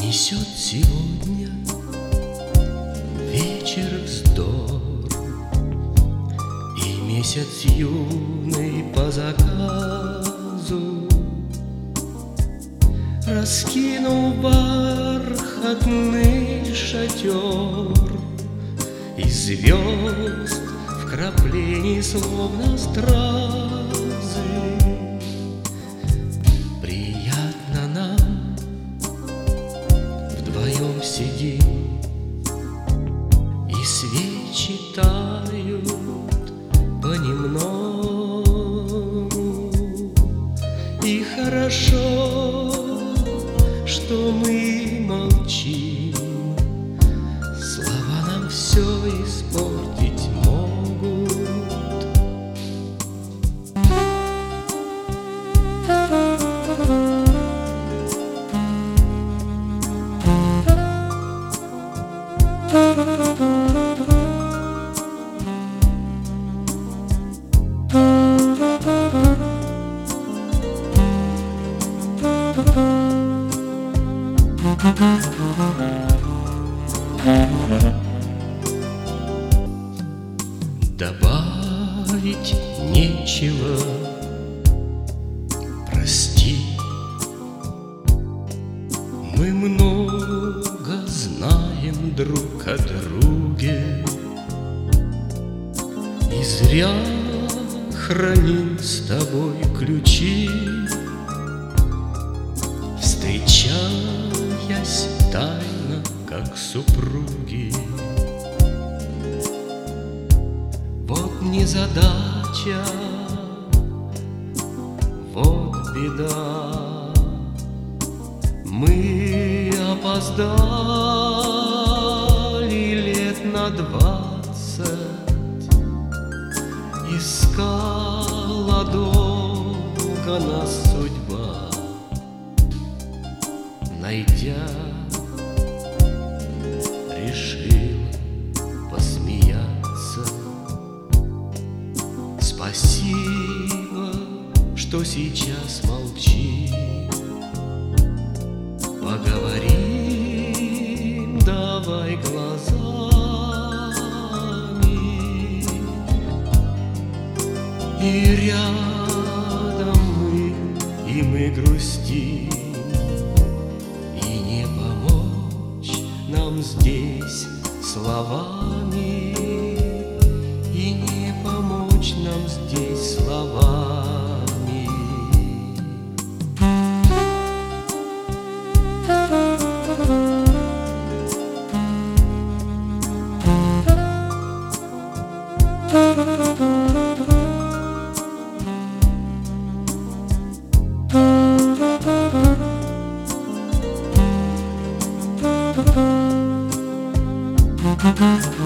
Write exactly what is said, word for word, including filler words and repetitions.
Несет сегодня вечер вздор, и месяц юный по заказу раскинул бархатный шатер из звезд вкраплений, словно стразы. Приятно нам вдвоем сидим, и свечи тают понемногу. И хорошо, что мы молчим, слова нам все испортить могут. Добавить нечего, прости. Мы много знаем друг о друге и зря храним с тобой ключи, встречаясь тайно, как супруги. Вот незадача, вот беда, мы опоздали лет на двадцать. Искала долго нас судьба, найдя, решила посмеяться. Спасибо, что сейчас молчи. Поговорим, давай глазами. И рядом мы, и мы грустим, и не помочь нам здесь словами, и не помочь нам здесь словами. Thank you.